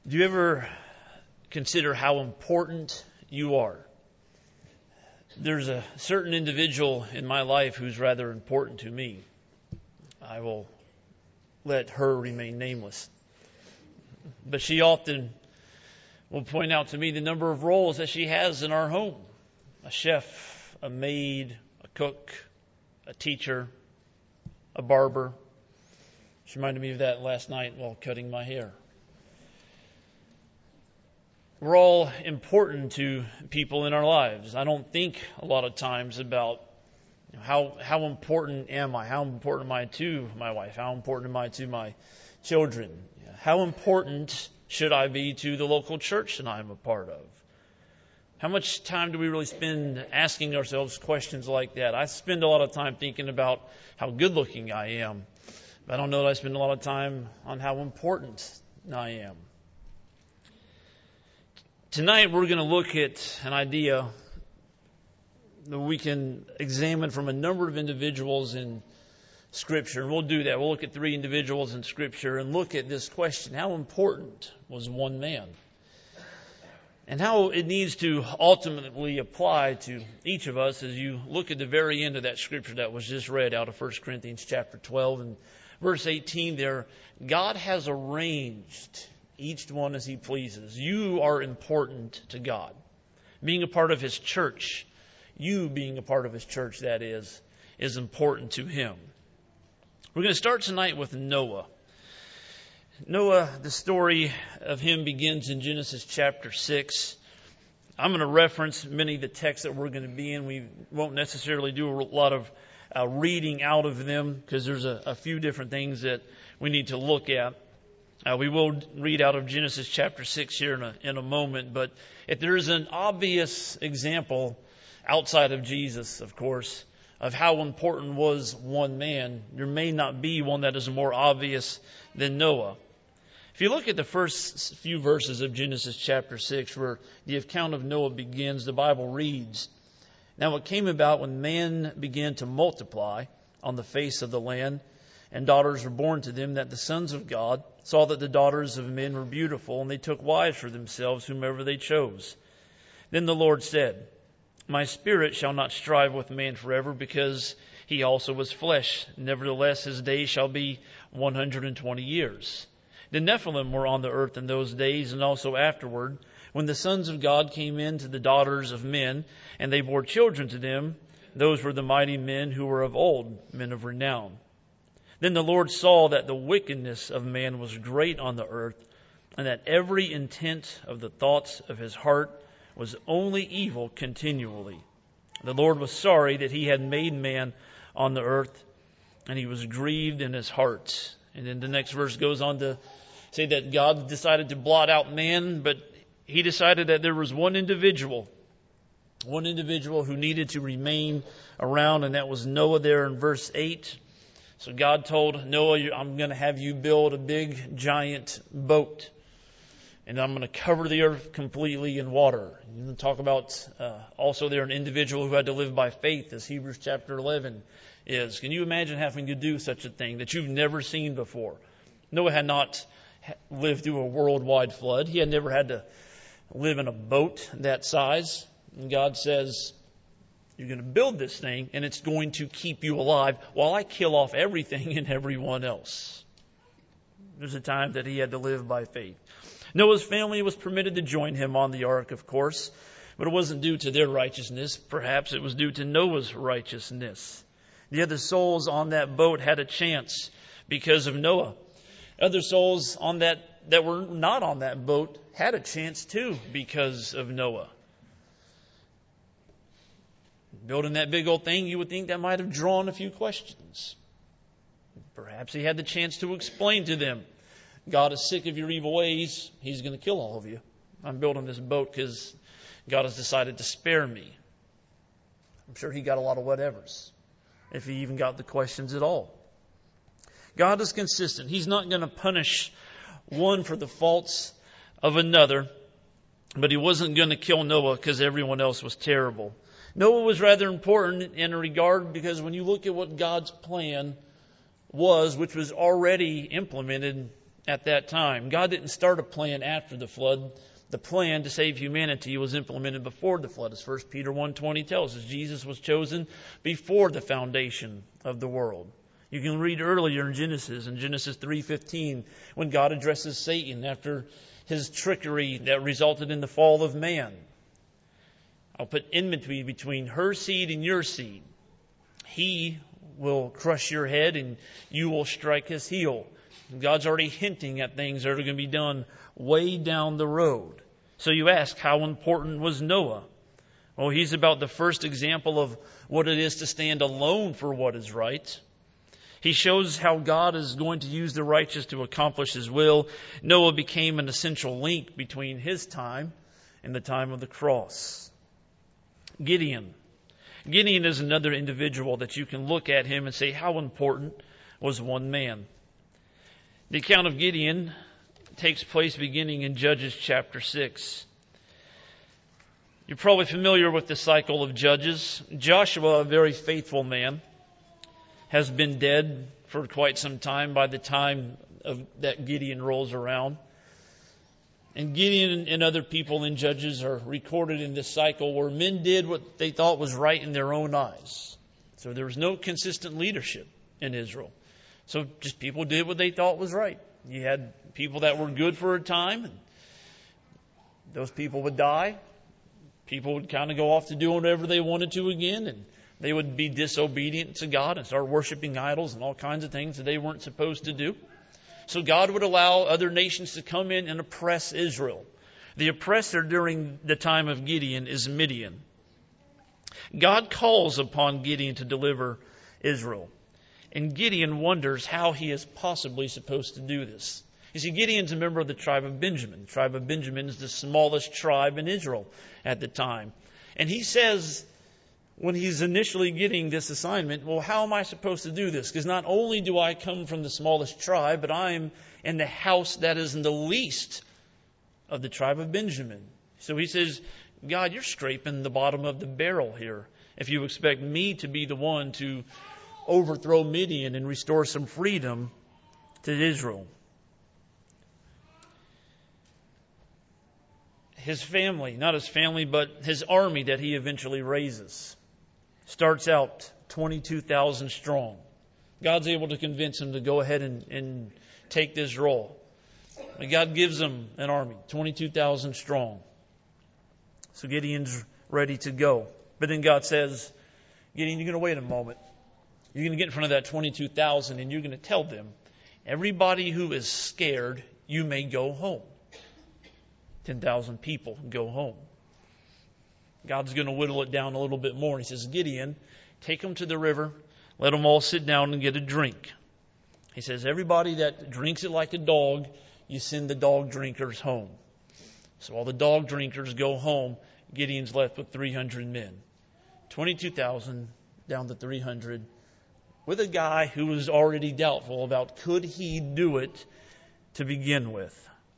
Do you ever consider how important you are? There's a certain individual in my life who's rather important to me. I will let her remain nameless. But she often will point out to me the number of roles that she has in our home. A chef, a maid, a cook, a teacher, a barber. She reminded me of that last night while cutting my hair. We're all important to people in our lives. I don't think a lot of times about how important am I? How important am I to my wife? How important am I to my children? How important should I be to the local church that I'm a part of? How much time do we really spend asking ourselves questions like that? I spend a lot of time thinking about how good looking I am. But I don't know that I spend a lot of time on how important I am. Tonight we're going to look at an idea that we can examine from a number of individuals in Scripture. And we'll do that. We'll look at 3 individuals in Scripture and look at this question: how important was one man? And how it needs to ultimately apply to each of us as you look at the very end of that Scripture that was just read out of 1 Corinthians chapter 12 and verse 18 there. God has arranged each one as He pleases. You are important to God. Being a part of His church, you being a part of His church, that is important to Him. We're going to start tonight with Noah. Noah, the story of him begins in Genesis chapter 6. I'm going to reference many of the texts that we're going to be in. We won't necessarily do a lot of reading out of them because there's a few different things that we need to look at. We will read out of Genesis chapter 6 here in a moment, but if there is an obvious example outside of Jesus, of course, of how important was one man, there may not be one that is more obvious than Noah. If you look at the first few verses of Genesis chapter 6, where the account of Noah begins, the Bible reads, "Now it came about when man began to multiply on the face of the land, and daughters were born to them, that the sons of God saw that the daughters of men were beautiful, and they took wives for themselves whomever they chose. Then the Lord said, My spirit shall not strive with man forever, because he also was flesh. Nevertheless, his days shall be 120 years. The Nephilim were on the earth in those days, and also afterward, when the sons of God came in to the daughters of men, and they bore children to them. Those were the mighty men who were of old, men of renown. Then the Lord saw that the wickedness of man was great on the earth, and that every intent of the thoughts of his heart was only evil continually. The Lord was sorry that He had made man on the earth, and He was grieved in His heart." And then the next verse goes on to say that God decided to blot out man, but He decided that there was one individual who needed to remain around, and that was Noah there in verse 8. So God told Noah, I'm going to have you build a big, giant boat. And I'm going to cover the earth completely in water. You can talk about also there an individual who had to live by faith, as Hebrews chapter 11 is. Can you imagine having to do such a thing that you've never seen before? Noah had not lived through a worldwide flood. He had never had to live in a boat that size. And God says, you're going to build this thing, and it's going to keep you alive while I kill off everything and everyone else. There's a time that he had to live by faith. Noah's family was permitted to join him on the ark, of course, but it wasn't due to their righteousness. Perhaps it was due to Noah's righteousness. The other souls on that boat had a chance because of Noah. Other souls on that were not on that boat had a chance too because of Noah. Building that big old thing, you would think that might have drawn a few questions. Perhaps he had the chance to explain to them, God is sick of your evil ways. He's going to kill all of you. I'm building this boat because God has decided to spare me. I'm sure he got a lot of whatevers, if he even got the questions at all. God is consistent. He's not going to punish one for the faults of another, but He wasn't going to kill Noah because everyone else was terrible. Noah was rather important in a regard because when you look at what God's plan was, which was already implemented at that time. God didn't start a plan after the flood. The plan to save humanity was implemented before the flood. As 1 Peter 1:20 tells us, Jesus was chosen before the foundation of the world. You can read earlier in Genesis 3:15, when God addresses Satan after his trickery that resulted in the fall of man. I'll put enmity between her seed and your seed. He will crush your head and you will strike his heel. God's already hinting at things that are going to be done way down the road. So you ask, how important was Noah? Well, he's about the first example of what it is to stand alone for what is right. He shows how God is going to use the righteous to accomplish His will. Noah became an essential link between his time and the time of the cross. Gideon. Gideon is another individual that you can look at him and say, how important was one man? The account of Gideon takes place beginning in Judges chapter 6. You're probably familiar with the cycle of Judges. Joshua, a very faithful man, has been dead for quite some time by the time that Gideon rolls around. And Gideon and other people in Judges are recorded in this cycle where men did what they thought was right in their own eyes. So there was no consistent leadership in Israel. So just people did what they thought was right. You had people that were good for a time, and those people would die. People would kind of go off to do whatever they wanted to again, and they would be disobedient to God and start worshiping idols and all kinds of things that they weren't supposed to do. So God would allow other nations to come in and oppress Israel. The oppressor during the time of Gideon is Midian. God calls upon Gideon to deliver Israel. And Gideon wonders how he is possibly supposed to do this. You see, Gideon's a member of the tribe of Benjamin. The tribe of Benjamin is the smallest tribe in Israel at the time. And he says, when he's initially getting this assignment, well, how am I supposed to do this? Because not only do I come from the smallest tribe, but I'm in the house that is in the least of the tribe of Benjamin. So he says, God, you're scraping the bottom of the barrel here if you expect me to be the one to overthrow Midian and restore some freedom to Israel. His family, not his family, but his army that he eventually raises, starts out 22,000 strong. God's able to convince him to go ahead and take this role. And God gives him an army, 22,000 strong. So Gideon's ready to go. But then God says, Gideon, you're going to wait a moment. You're going to get in front of that 22,000 and you're going to tell them, everybody who is scared, you may go home. 10,000 people go home. God's going to whittle it down a little bit more. He says, Gideon, take them to the river. Let them all sit down and get a drink. He says, everybody that drinks it like a dog, you send the dog drinkers home. So all the dog drinkers go home. Gideon's left with 300 men. 22,000 down to 300 with a guy who was already doubtful about could he do it to begin with.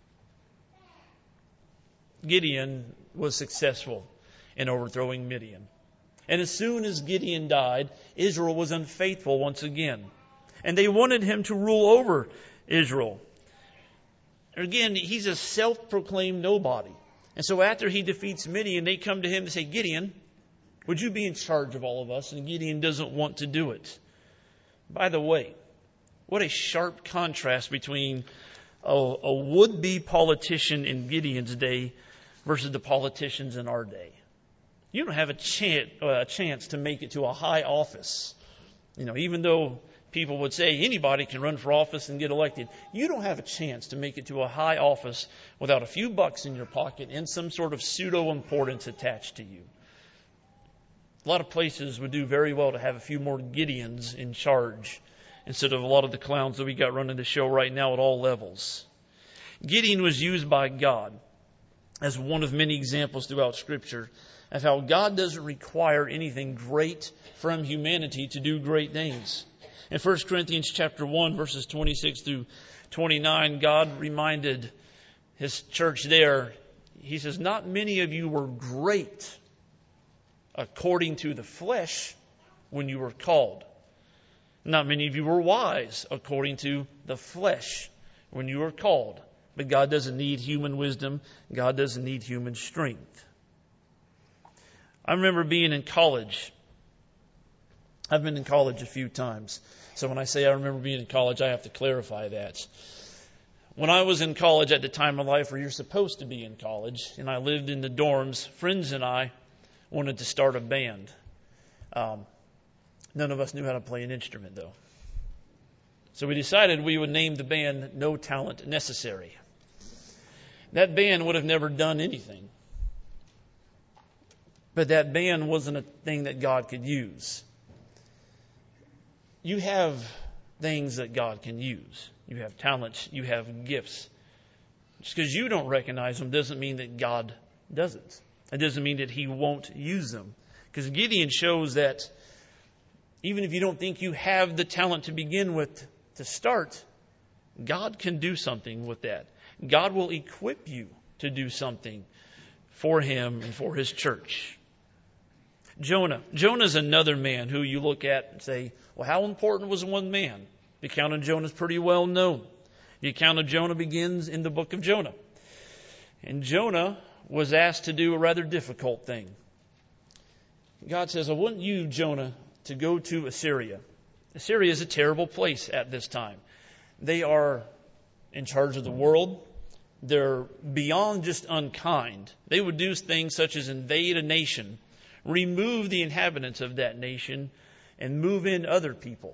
Gideon was successful in overthrowing Midian. And as soon as Gideon died, Israel was unfaithful once again. And they wanted him to rule over Israel. Again, he's a self-proclaimed nobody. And so after he defeats Midian, they come to him and say, Gideon, would you be in charge of all of us? And Gideon doesn't want to do it. By the way, what a sharp contrast between a would-be politician in Gideon's day versus the politicians in our day. You don't have a chance to make it to a high office. Even though people would say anybody can run for office and get elected, you don't have a chance to make it to a high office without a few bucks in your pocket and some sort of pseudo-importance attached to you. A lot of places would do very well to have a few more Gideons in charge instead of a lot of the clowns that we got running the show right now at all levels. Gideon was used by God as one of many examples throughout Scripture of how God doesn't require anything great from humanity to do great things. In 1 Corinthians chapter 1, verses 26 through 29, God reminded His church there, He says, not many of you were great according to the flesh when you were called. Not many of you were wise according to the flesh when you are called. But God doesn't need human wisdom. God doesn't need human strength. I remember being in college. I've been in college a few times. So when I say I remember being in college, I have to clarify that. When I was in college at the time of life where you're supposed to be in college, and I lived in the dorms, friends and I wanted to start a band. None of us knew how to play an instrument, though. So we decided we would name the band No Talent Necessary. That band would have never done anything. But that band wasn't a thing that God could use. You have things that God can use. You have talents. You have gifts. Just because you don't recognize them doesn't mean that God doesn't. It doesn't mean that He won't use them. Because Gideon shows that even if you don't think you have the talent to begin with to start, God can do something with that. God will equip you to do something for Him and for His church. Jonah. Jonah's another man who you look at and say, well, how important was one man? The account of Jonah is pretty well known. The account of Jonah begins in the book of Jonah. And Jonah was asked to do a rather difficult thing. God says, I want you, Jonah, to go to Assyria. Assyria is a terrible place at this time. They are in charge of the world. They're beyond just unkind. They would do things such as invade a nation, remove the inhabitants of that nation, and move in other people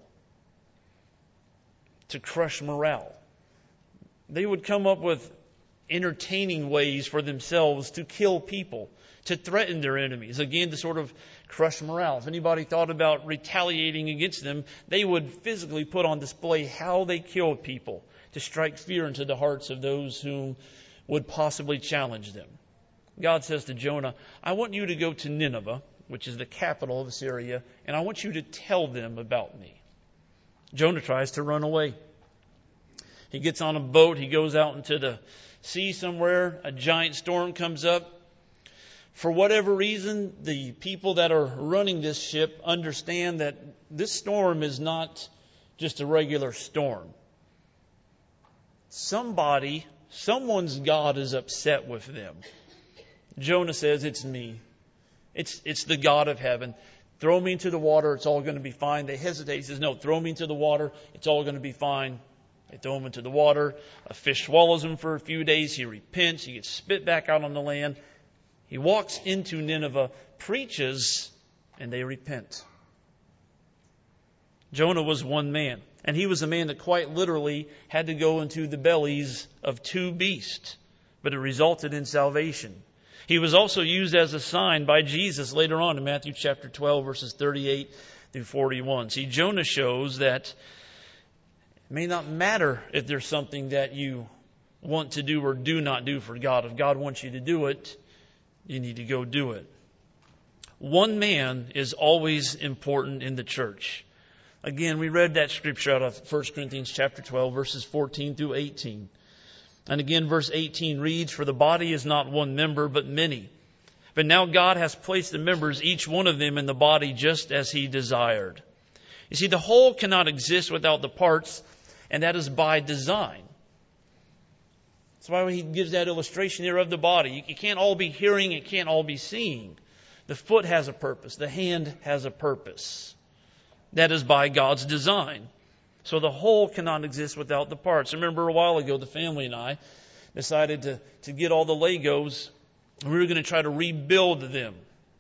to crush morale. They would come up with entertaining ways for themselves to kill people, to threaten their enemies, again, to sort of crush morale. If anybody thought about retaliating against them, they would physically put on display how they killed people to strike fear into the hearts of those who would possibly challenge them. God says to Jonah, I want you to go to Nineveh, which is the capital of Assyria, and I want you to tell them about me. Jonah tries to run away. He gets on a boat. He goes out into the sea somewhere. A giant storm comes up. For whatever reason, the people that are running this ship understand that this storm is not just a regular storm. Someone's God is upset with them. Jonah says, it's me. It's the God of heaven. Throw me into the water. It's all going to be fine. They hesitate. He says, no, throw me into the water. It's all going to be fine. They throw him into the water. A fish swallows him for a few days. He repents. He gets spit back out on the land. He walks into Nineveh, preaches, and they repent. Jonah was one man. And he was a man that quite literally had to go into the bellies of two beasts. But it resulted in salvation. He was also used as a sign by Jesus later on in Matthew chapter 12, verses 38 through 41. See, Jonah shows that it may not matter if there's something that you want to do or do not do for God. If God wants you to do it, you need to go do it. One man is always important in the church. Again, we read that scripture out of 1 Corinthians chapter 12, verses 14 through 18. And again, verse 18 reads, for the body is not one member, but many. But now God has placed the members, each one of them in the body, just as He desired. You see, the whole cannot exist without the parts, and that is by design. That's why He gives that illustration here of the body. You can't all be hearing, it can't all be seeing. The foot has a purpose. The hand has a purpose. That is by God's design. So the whole cannot exist without the parts. I remember a while ago, the family and I decided to get all the Legos. We were going to try to rebuild them.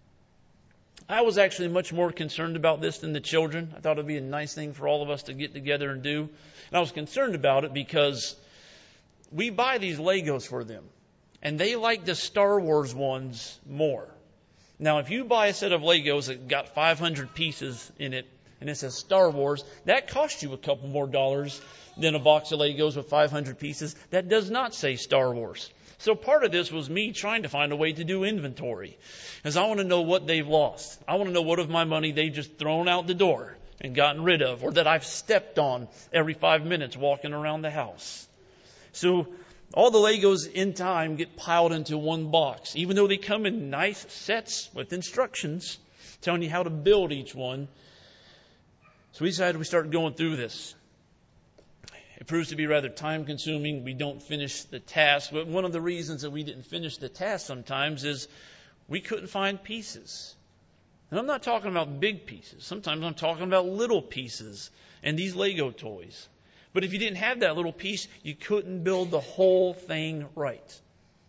I was actually much more concerned about this than the children. I thought it would be a nice thing for all of us to get together and do. And I was concerned about it because we buy these Legos for them. And they like the Star Wars ones more. Now, if you buy a set of Legos that got 500 pieces in it, and it says Star Wars, that costs you a couple more dollars than a box of Legos with 500 pieces that does not say Star Wars. So part of this was me trying to find a way to do inventory. Because I want to know what they've lost. I want to know what of my money they've just thrown out the door and gotten rid of, or that I've stepped on every 5 minutes walking around the house. So all the Legos in time get piled into one box, even though they come in nice sets with instructions telling you how to build each one. So we decided we started going through this. It proves to be rather time-consuming. We don't finish the task. But one of the reasons that we didn't finish the task sometimes is we couldn't find pieces. And I'm not talking about big pieces. Sometimes I'm talking about little pieces and these Lego toys. But if you didn't have that little piece, you couldn't build the whole thing right.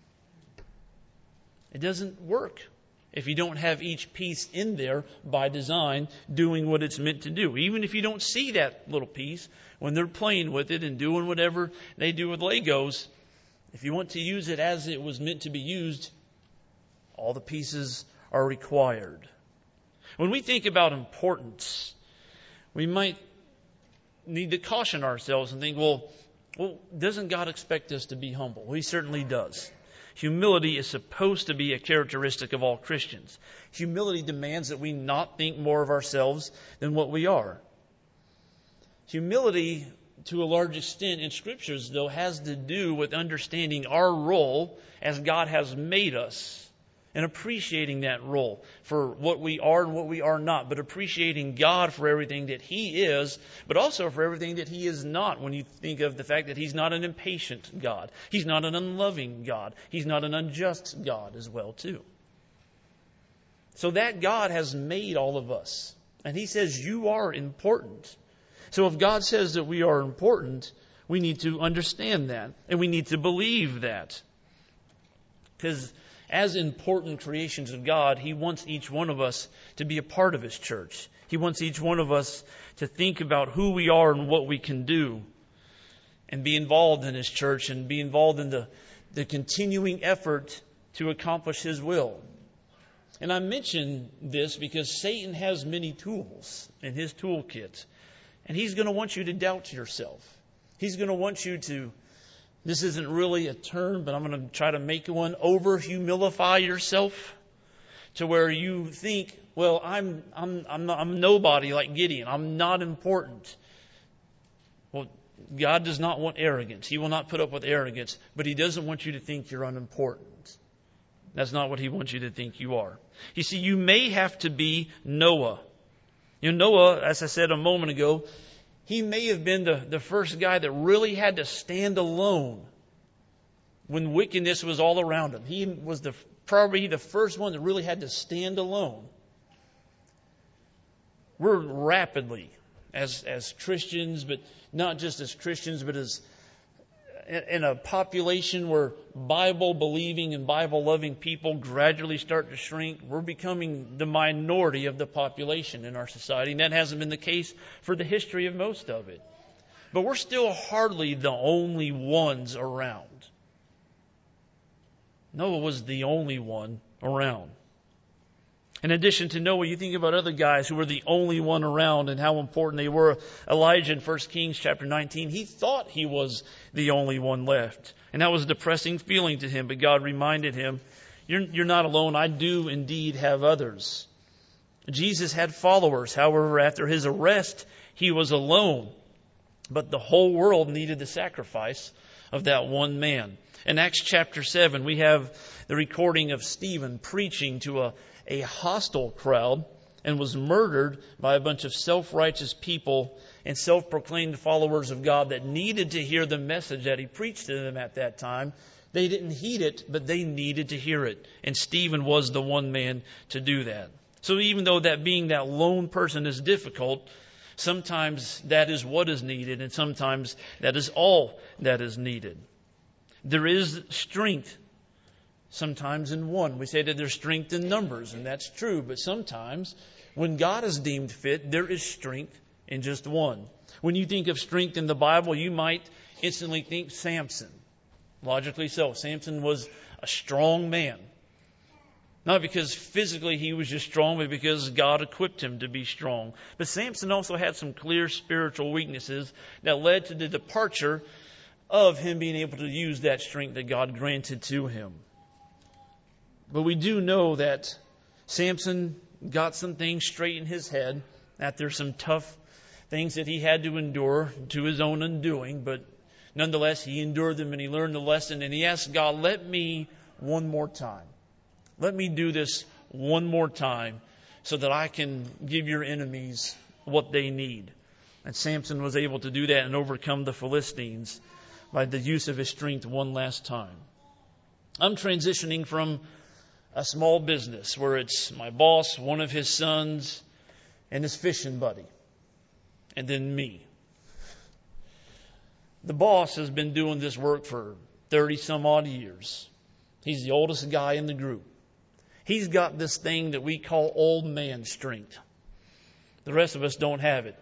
It doesn't work if you don't have each piece in there by design doing what it's meant to do. Even if you don't see that little piece when they're playing with it and doing whatever they do with Legos, if you want to use it as it was meant to be used, all the pieces are required. When we think about importance, we might need to caution ourselves and think, well, doesn't God expect us to be humble? Well, He certainly does. Humility is supposed to be a characteristic of all Christians. Humility demands that we not think more of ourselves than what we are. Humility, to a large extent in Scriptures, though, has to do with understanding our role as God has made us and appreciating that role for what we are and what we are not, but appreciating God for everything that He is, but also for everything that He is not. When you think of the fact that He's not an impatient God, He's not an unloving God, He's not an unjust God as well, too. So that God has made all of us, and He says you are important. So if God says that we are important, we need to understand that, and we need to believe that. Because as important creations of God, He wants each one of us to be a part of His church. He wants each one of us to think about who we are and what we can do and be involved in His church and be involved in the continuing effort to accomplish His will. And I mention this because Satan has many tools in his toolkit. And he's going to want you to doubt yourself. He's going to want you to, this isn't really a term, but I'm going to try to make one, over-humilify yourself to where you think, well, I'm nobody like Gideon. I'm not important. Well, God does not want arrogance. He will not put up with arrogance, but He doesn't want you to think you're unimportant. That's not what He wants you to think you are. You see, you may have to be Noah. You know, Noah, as I said a moment ago, he may have been the first guy that really had to stand alone when wickedness was all around him. He was probably the first one that really had to stand alone. We're rapidly, as Christians, but not just as Christians, but as in a population where Bible-believing and Bible-loving people gradually start to shrink, we're becoming the minority of the population in our society. And that hasn't been the case for the history of most of it. But we're still hardly the only ones around. Noah was the only one around. In addition to Noah, you think about other guys who were the only one around and how important they were. Elijah in 1 Kings chapter 19, he thought he was the only one left. And that was a depressing feeling to him. But God reminded him, you're not alone. I do indeed have others. Jesus had followers. However, after His arrest, He was alone. But the whole world needed the sacrifice of that one man. In Acts chapter 7, we have the recording of Stephen preaching to a hostile crowd and was murdered by a bunch of self-righteous people and self-proclaimed followers of God that needed to hear the message that He preached to them at that time. They didn't heed it, but they needed to hear it. And Stephen was the one man to do that. So even though that being that lone person is difficult, sometimes that is what is needed, and sometimes that is all that is needed. There is strength sometimes in one. We say that there's strength in numbers, and that's true. But sometimes, when God is deemed fit, there is strength in just one. When you think of strength in the Bible, you might instantly think Samson. Logically so. Samson was a strong man. Not because physically he was just strong, but because God equipped him to be strong. But Samson also had some clear spiritual weaknesses that led to the departure of him being able to use that strength that God granted to him. But we do know that Samson got some things straight in his head, that there's some tough things that he had to endure to his own undoing. But nonetheless, he endured them and he learned the lesson. And he asked God, let me one more time. Let me do this one more time so that I can give your enemies what they need. And Samson was able to do that and overcome the Philistines by the use of his strength one last time. I'm transitioning from a small business where it's my boss, one of his sons, and his fishing buddy, and then me. The boss has been doing this work for 30 some odd years. He's the oldest guy in the group. He's got this thing that we call old man strength. The rest of us don't have it.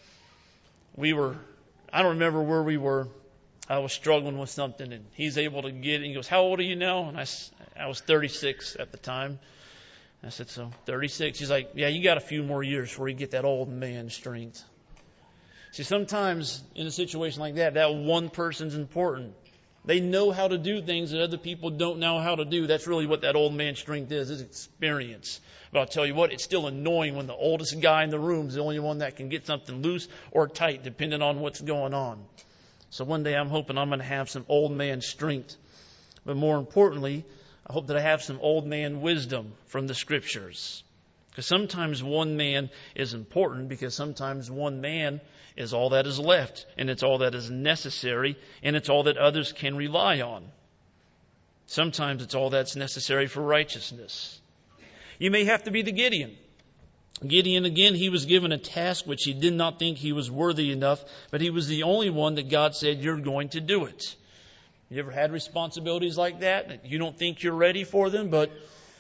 I don't remember where we were. I was struggling with something, and he's able to get it. He goes, "How old are you now?" And I was 36 at the time. I said, "So 36." He's like, "Yeah, you got a few more years before you get that old man strength." See, sometimes in a situation like that, that one person's important. They know how to do things that other people don't know how to do. That's really what that old man strength is experience. But I'll tell you what, it's still annoying when the oldest guy in the room is the only one that can get something loose or tight, depending on what's going on. So one day I'm hoping I'm going to have some old man strength. But more importantly, I hope that I have some old man wisdom from the Scriptures. Because sometimes one man is important, because sometimes one man is all that is left, and it's all that is necessary, and it's all that others can rely on. Sometimes it's all that's necessary for righteousness. You may have to be the Gideon. Gideon, again, he was given a task which he did not think he was worthy enough, but he was the only one that God said, "You're going to do it." You ever had responsibilities like that? You don't think you're ready for them, but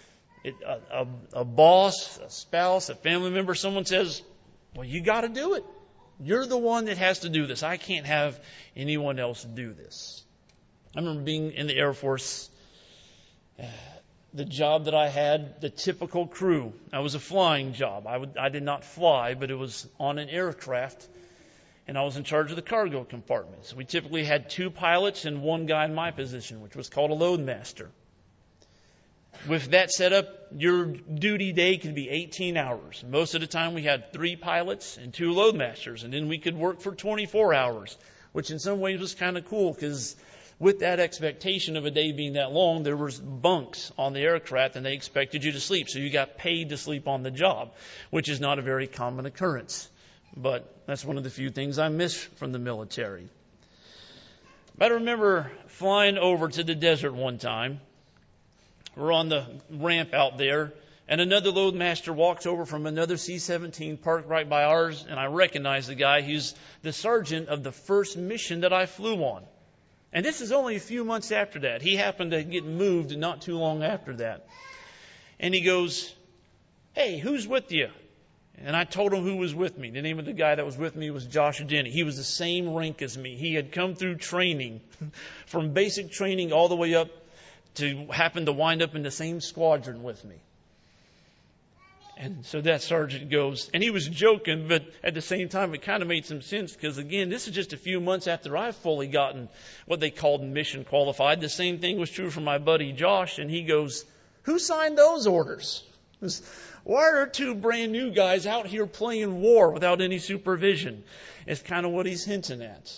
a boss, a spouse, a family member, someone says, "Well, you got to do it. You're the one that has to do this. I can't have anyone else do this." I remember being in the Air Force. The job that I had, the typical crew, I was a flying job. I did not fly, but it was on an aircraft, and I was in charge of the cargo compartments. We typically had 2 pilots and 1 guy in my position, which was called a loadmaster. With that setup, your duty day could be 18 hours. Most of the time we had 3 pilots and 2 loadmasters, and then we could work for 24 hours, which in some ways was kind of cool, because with that expectation of a day being that long, there was bunks on the aircraft and they expected you to sleep. So you got paid to sleep on the job, which is not a very common occurrence. But that's one of the few things I miss from the military. I remember flying over to the desert one time. We're on the ramp out there, and another loadmaster walks over from another C-17 parked right by ours, and I recognize the guy. He's the sergeant of the first mission that I flew on. And this is only a few months after that. He happened to get moved not too long after that. And he goes, "Hey, who's with you?" And I told him who was with me. The name of the guy that was with me was Josh Denny. He was the same rank as me. He had come through training, from basic training all the way up to happen to wind up in the same squadron with me. And so that sergeant goes, and he was joking, but at the same time, it kind of made some sense, because again, this is just a few months after I've fully gotten what they called mission qualified. The same thing was true for my buddy Josh, and he goes, "Who signed those orders? Why are 2 brand new guys out here playing war without any supervision?" It's kind of what he's hinting at.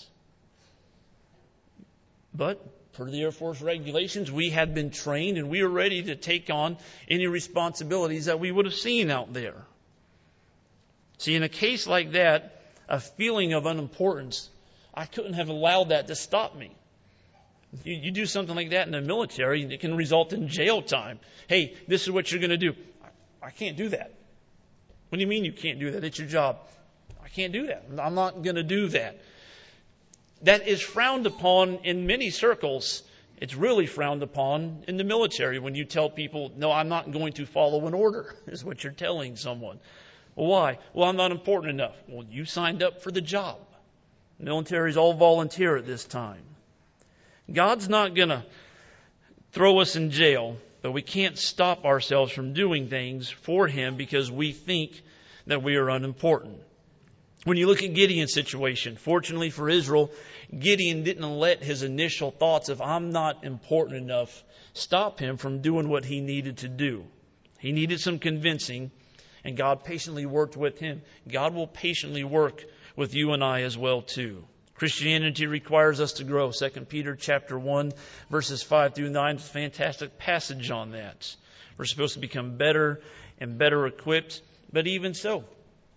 But per the Air Force regulations, we had been trained and we were ready to take on any responsibilities that we would have seen out there. See, in a case like that, a feeling of unimportance, I couldn't have allowed that to stop me. You do something like that in the military, it can result in jail time. "Hey, this is what you're going to do." I can't do that. "What do you mean you can't do that? It's your job." "I can't do that. I'm not going to do that." That is frowned upon in many circles. It's really frowned upon in the military when you tell people, "No, I'm not going to follow an order," is what you're telling someone. Well, why? "Well, I'm not important enough." Well, you signed up for the job. The military is all volunteer at this time. God's not going to throw us in jail, but we can't stop ourselves from doing things for Him because we think that we are unimportant. When you look at Gideon's situation, fortunately for Israel, Gideon didn't let his initial thoughts of "I'm not important enough" stop him from doing what he needed to do. He needed some convincing, and God patiently worked with him. God will patiently work with you and I as well too. Christianity requires us to grow. 2 Peter chapter 1, verses 5 through 9 is a fantastic passage on that. We're supposed to become better and better equipped, but even so,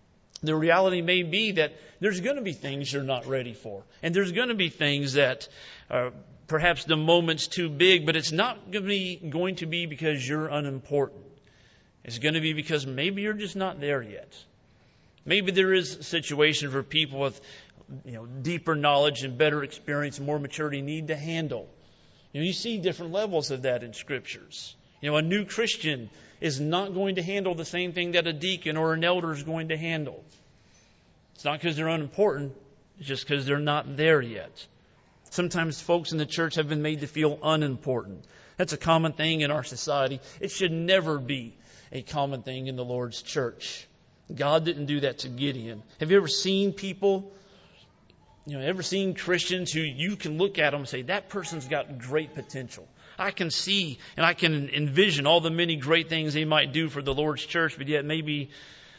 The reality may be that there's going to be things you're not ready for. And there's going to be things that perhaps the moment's too big, but it's not going to be because you're unimportant. It's going to be because maybe you're just not there yet. Maybe there is a situation for people with deeper knowledge and better experience and more maturity need to handle. You see different levels of that in Scriptures. A new Christian is not going to handle the same thing that a deacon or an elder is going to handle. It's not because they're unimportant. It's just because they're not there yet. Sometimes folks in the church have been made to feel unimportant. That's a common thing in our society. It should never be a common thing in the Lord's church. God didn't do that to Gideon. Have you ever seen people, ever seen Christians who you can look at them and say, that person's got great potential. I can see and I can envision all the many great things they might do for the Lord's church, but yet maybe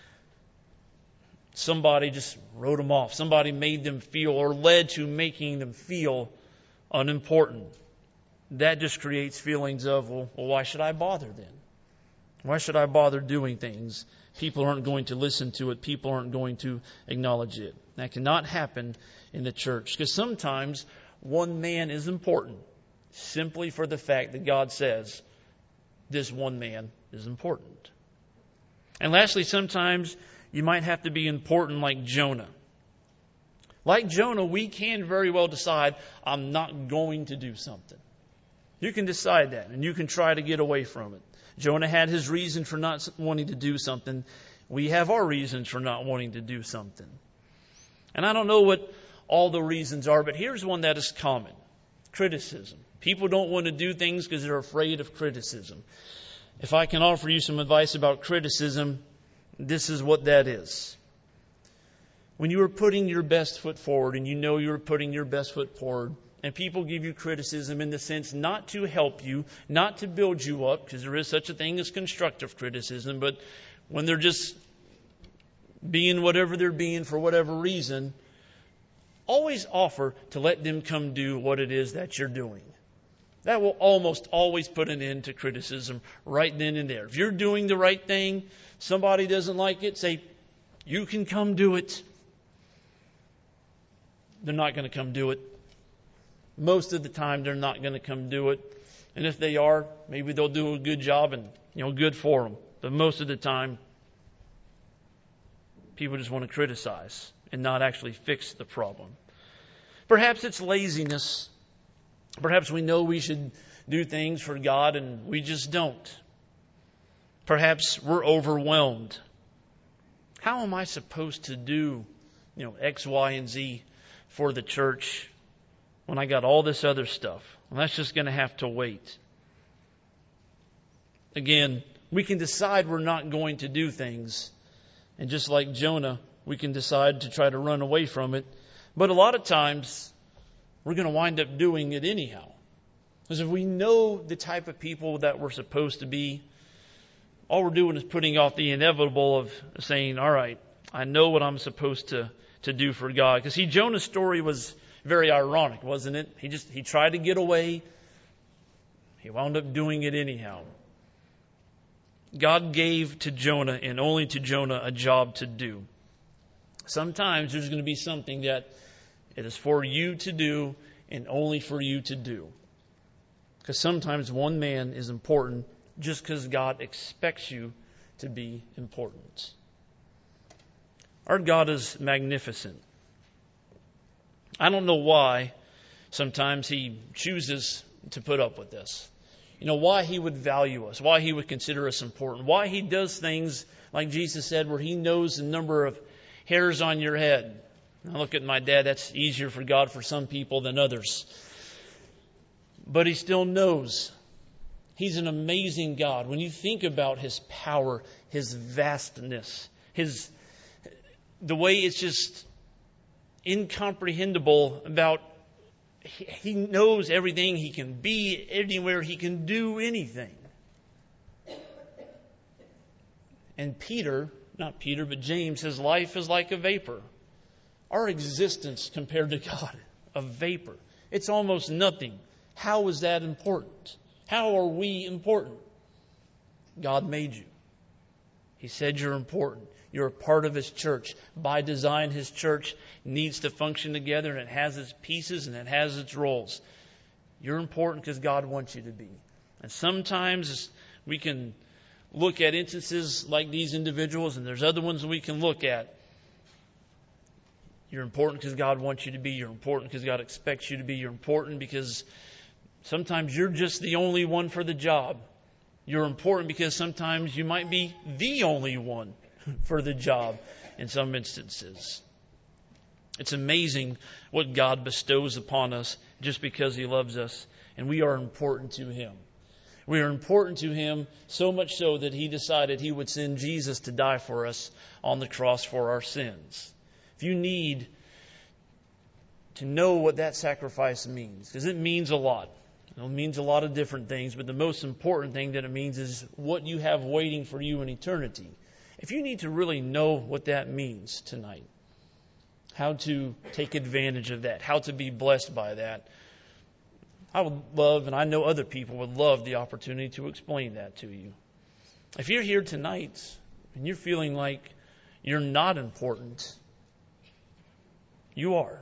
somebody just wrote them off. Somebody made them feel or led to making them feel unimportant. That just creates feelings of, well, why should I bother then? Why should I bother doing things? People aren't going to listen to it. People aren't going to acknowledge it. That cannot happen in the church, because sometimes one man is important simply for the fact that God says this one man is important. And lastly, sometimes you might have to be important like Jonah. Like Jonah, we can very well decide, I'm not going to do something. You can decide that, and you can try to get away from it. Jonah had his reason for not wanting to do something. We have our reasons for not wanting to do something. And I don't know what all the reasons are, but here's one that is common. Criticism. People don't want to do things because they're afraid of criticism. If I can offer you some advice about criticism, this is what that is. When you are putting your best foot forward, and you know you're putting your best foot forward, and people give you criticism in the sense not to help you, not to build you up, because there is such a thing as constructive criticism, but when they're just being whatever they're being for whatever reason, always offer to let them come do what it is that you're doing. That will almost always put an end to criticism right then and there. If you're doing the right thing, somebody doesn't like it, say, you can come do it. They're not going to come do it. Most of the time, they're not going to come do it. And if they are, maybe they'll do a good job and, good for them. But most of the time, people just want to criticize and not actually fix the problem. Perhaps it's laziness. Perhaps we know we should do things for God and we just don't. Perhaps we're overwhelmed. How am I supposed to do, X, Y, and Z for the church when I got all this other stuff? Well, that's just going to have to wait. Again, we can decide we're not going to do things. And just like Jonah, we can decide to try to run away from it. But a lot of times, we're going to wind up doing it anyhow. Because if we know the type of people that we're supposed to be, all we're doing is putting off the inevitable of saying, all right, I know what I'm supposed to do for God. Because Jonah's story was very ironic, wasn't it? He tried to get away. He wound up doing it anyhow. God gave to Jonah and only to Jonah a job to do. Sometimes there's going to be something that it is for you to do and only for you to do. Because sometimes one man is important just because God expects you to be important. Our God is magnificent. I don't know why sometimes He chooses to put up with this. Why He would value us, why He would consider us important, why He does things like Jesus said where He knows the number of hairs on your head. I look at my dad, that's easier for God for some people than others. But He still knows. He's an amazing God. When you think about His power, His vastness, the way it's just incomprehensible about He knows everything. He can be anywhere. He can do anything. And James says life is like a vapor. Our existence compared to God, a vapor. It's almost nothing. How is that important? How are we important? God made you. He said you're important. You're a part of His church. By design, His church needs to function together, and it has its pieces and it has its roles. You're important because God wants you to be. And sometimes we can look at instances like these individuals, and there's other ones that we can look at. You're important because God wants you to be. You're important because God expects you to be. You're important because sometimes you're just the only one for the job. You're important because sometimes you might be the only one for the job in some instances. It's amazing what God bestows upon us just because He loves us, and we are important to Him. We are important to Him so much so that He decided He would send Jesus to die for us on the cross for our sins. If you need to know what that sacrifice means, because it means a lot. It means a lot of different things, but the most important thing that it means is what you have waiting for you in eternity. If you need to really know what that means tonight, how to take advantage of that, how to be blessed by that, I would love, and I know other people would love the opportunity to explain that to you. If you're here tonight and you're feeling like you're not important, you are.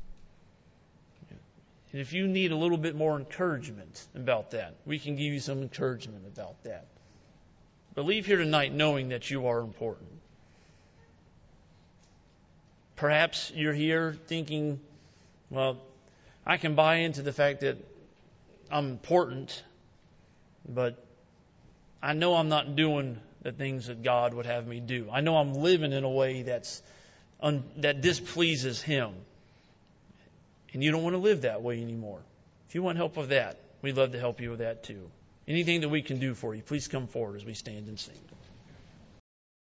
And if you need a little bit more encouragement about that, we can give you some encouragement about that. But leave here tonight knowing that you are important. Perhaps you're here thinking, well, I can buy into the fact that I'm important, but I know I'm not doing the things that God would have me do. I know I'm living in a way that displeases Him. And you don't want to live that way anymore. If you want help with that, we'd love to help you with that too. Anything that we can do for you, please come forward as we stand and sing.